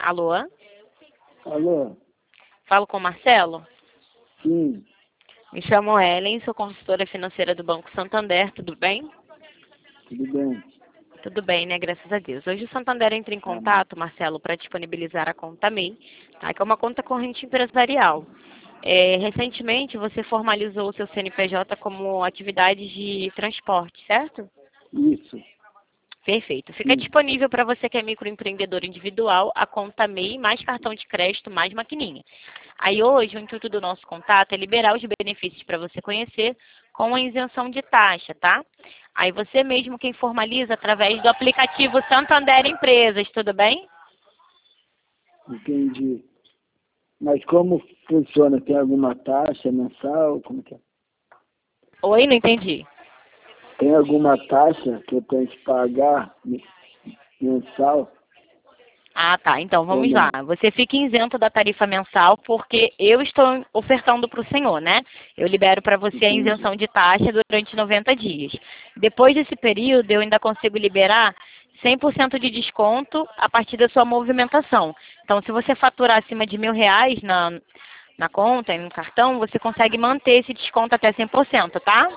Alô? Alô? Falo com o Marcelo? Sim, Me chamo Ellen, sou consultora financeira do Banco Santander, tudo bem? tudo bem. Tudo bem, né? Graças a Deus. Hoje o Santander entra em contato, Marcelo, para disponibilizar a conta MEI, tá? Que é uma conta corrente empresarial. Recentemente você formalizou o seu CNPJ como atividade de transporte, certo? Isso, Perfeito. Fica sim. disponível para você que é microempreendedor individual a conta MEI mais cartão de crédito mais maquininha. Aí hoje o intuito do nosso contato é liberar os benefícios para você conhecer com a isenção de taxa, tá? Aí você mesmo quem formaliza através do aplicativo Santander Empresas, tudo bem? Entendi. Mas como funciona? Tem alguma taxa mensal? Como que é? Oi, não entendi. Tem alguma taxa que eu tenho que pagar mensal Ah, tá. Então ou vamos lá. não? Você fica isento da tarifa mensal porque eu estou ofertando para o senhor, né? Eu libero para você a Entendi. isenção de taxa durante 90 dias. Depois desse período, eu ainda consigo liberar 100% de desconto a partir da sua movimentação. Então, se você faturar acima de R$ 1.000 na conta e no cartão, você consegue manter esse desconto até 100%, tá?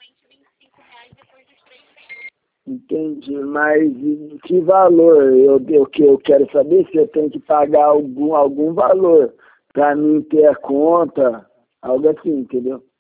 Entendi, mas que valor? Eu quero saber se eu tenho que pagar algum valor para mim ter a conta, algo assim, entendeu?